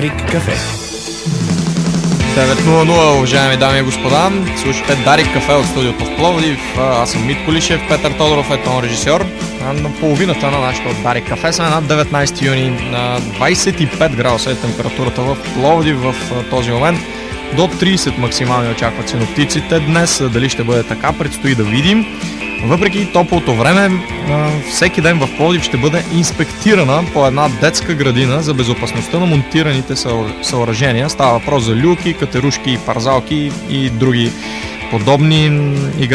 Дарик кафе. 9:00, уважаеми дами и господа. Слушате Дарик кафе от студиото в Пловдив. Аз съм Митко Лишев, Петър Тодоров е тон режисьор. На половината на нашото Дарик кафе сме на 19 юни. На 25 градуса е температурата в Пловдив в този момент. До 30 максимални очакват синоптиците днес. Дали ще бъде така, предстои да видим. Въпреки топлото време, всеки ден в Пловдив ще бъде инспектирана по една детска градина за безопасността на монтираните съоръжения. Става въпрос за люлки, катерушки, парзалки и други подобни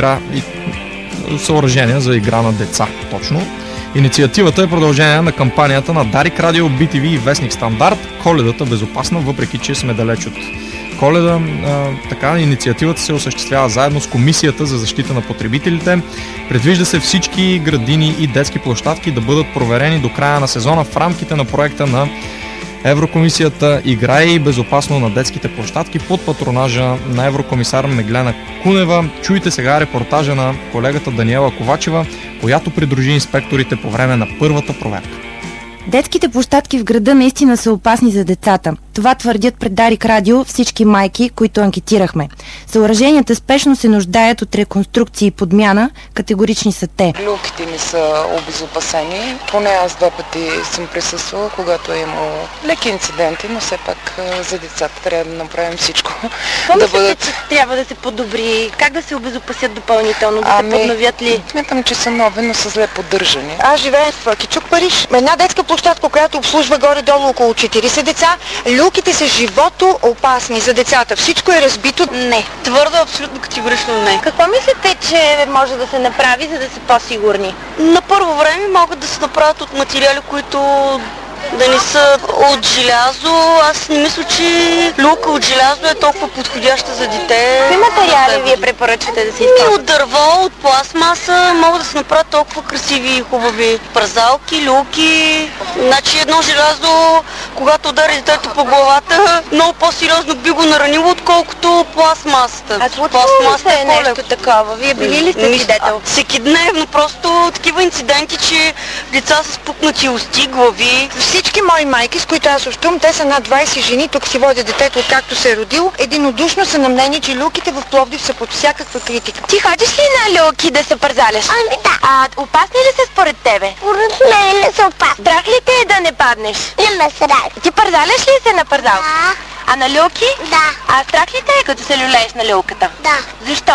съоръжения за игра на деца. Точно. Инициативата е продължение на кампанията на Дарик Радио, BTV и Вестник Стандарт "Коледата безопасна", въпреки че сме далеч от Коледа. Така, инициативата се осъществява заедно с Комисията за защита на потребителите. Предвижда се всички градини и детски площадки да бъдат проверени до края на сезона в рамките на проекта на Еврокомисията "Играй безопасно на детските площадки" под патронажа на еврокомисар Меглена Кунева. Чуйте сега репортажа на колегата Даниела Ковачева, която придружи инспекторите по време на първата проверка. Детските площадки в града наистина са опасни за децата. Това твърдят пред Дарик Радио всички майки, които анкетирахме. Съоръженията спешно се нуждаят от реконструкции и подмяна, категорични са те. Люлките ни са обезопасени. Поне аз 2 пъти съм присъствала, когато е имало леки инциденти, но все пак за децата трябва да направим всичко. Че трябва да се подобри? Как да се обезопасят допълнително? Да се подновят ли? Смятам, че са нови, но са зле поддържани. Аз живея в Кючук, Париж. Една детска площадка, която обслужва горе-долу около 40 деца. Люлките са живото опасни за децата. Всичко е разбито. Не. Твърдо, абсолютно категорично не. Какво мислите, че може да се направи, за да са по-сигурни? На първо време могат да се направят от материали, които да не са от желязо. Аз не мисля, че люлка от желязо е толкова подходяща за дете. Какви материали вие препоръчвате да се използват? От дърво, от пластмаса могат да се направят толкова красиви и хубави парзалки, люлки. Значи едно желязо, когато удари детето по главата, много по-сериозно би го наранило, отколкото пластмасата. А случва ли се нещо такова? Вие били ли сте свидетел? Всекидневно, просто такива инциденти, че деца са спукнати усти, глави. Всички мои майки, с които аз общувам, те са над 20 жени, тук си водят детето, откакто се е родил. Единодушно са на мнение, че люлките в Пловдив са под всякаква критика. Ти ходиш ли на люлки да се парзаляш? Ами да. Опасни ли са според тебе? Според мен не са опасни. Страх ли те е да не паднеш? Не ме страх. Ти парзаляш ли се на парзалка? Да. А на люлки? Да. А страх ли те е, като се люлееш на люлката? Да. Защо?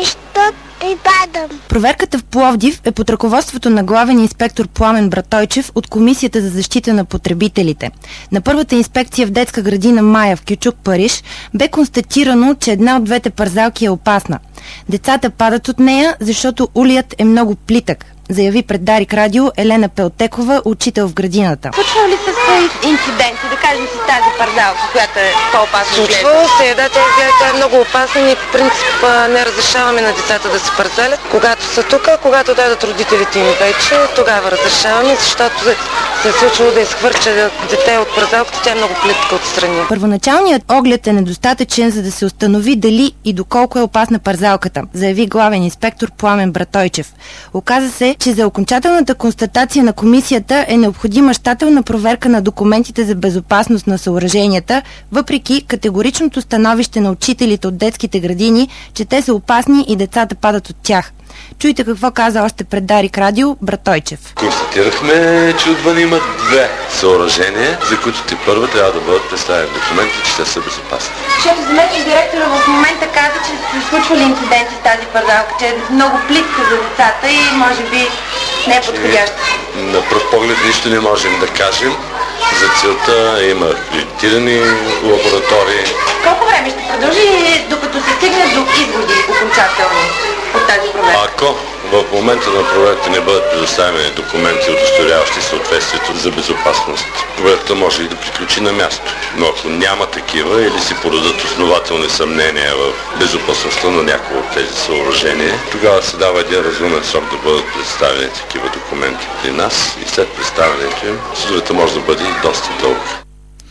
И падам. Проверката в Пловдив е под ръководството на главен инспектор Пламен Братойчев от Комисията за защита на потребителите. На първата инспекция в детска градина Мая в Кючук, Париж, бе констатирано, че една от двете парзалки е опасна. Децата падат от нея, защото улият е много плитък, заяви пред Дарик Радио Елена Пелтекова, учител в градината. Случва ли се инциденти, да кажем с тази парзалка, която е по-опасна? Случва се, да, тя е много опасна. Ние в принцип не разрешаваме на децата да се парзалят. Когато са тук, когато дадат родителите им вече, тогава разрешаваме, защото се е случвало да изхвърча дете от парзалката, тя е много плитка отстрани. Първоначалният оглед е недостатъчен, за да се установи дали и доколко е опасна парзалката, заяви главен инспектор Пламен Братойчев. Оказа се, че за окончателната констатация на комисията е необходима щателна проверка на документите за безопасност на съоръженията, въпреки категоричното становище на учителите от детските градини, че те са опасни и децата падат от тях. Чуйте какво каза още пред Дарик Радио Братойчев. Констатирахме, че отвън има 2 съоръжения, за които първа трябва да бъдат представени документи, че те са безопасни. Шеф, заместник директора в момента каза, че се случвали инциденти с тази парзалка, че е много плитка за децата и може би не е подходяща. На пръв поглед нищо не можем да кажем. За целта има акредитирани лаборатории. Колко време ще продължи, докато се стигне до изводи окончателно от тази проверка? Ако в момента на проверката не бъдат предоставени документи, удостоверяващи съответствието за безопасност, проверката може и да приключи на място. Но ако няма такива или си породят основателни съмнения в безопасността на някои от тези съоръжения, тогава се дава един разумен срок да бъдат представени такива документи при нас и след представянето им съдовете може да бъде доста дълго.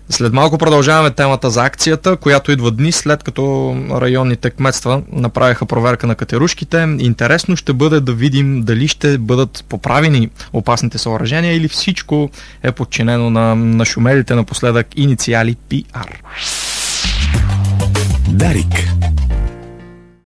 След малко продължаваме темата за акцията, която идва дни след като районните кметства направиха проверка на катерушките. Интересно ще бъде да видим дали ще бъдат поправени опасните съоръжения или всичко е подчинено на шумелите напоследък инициали PR. Дарик.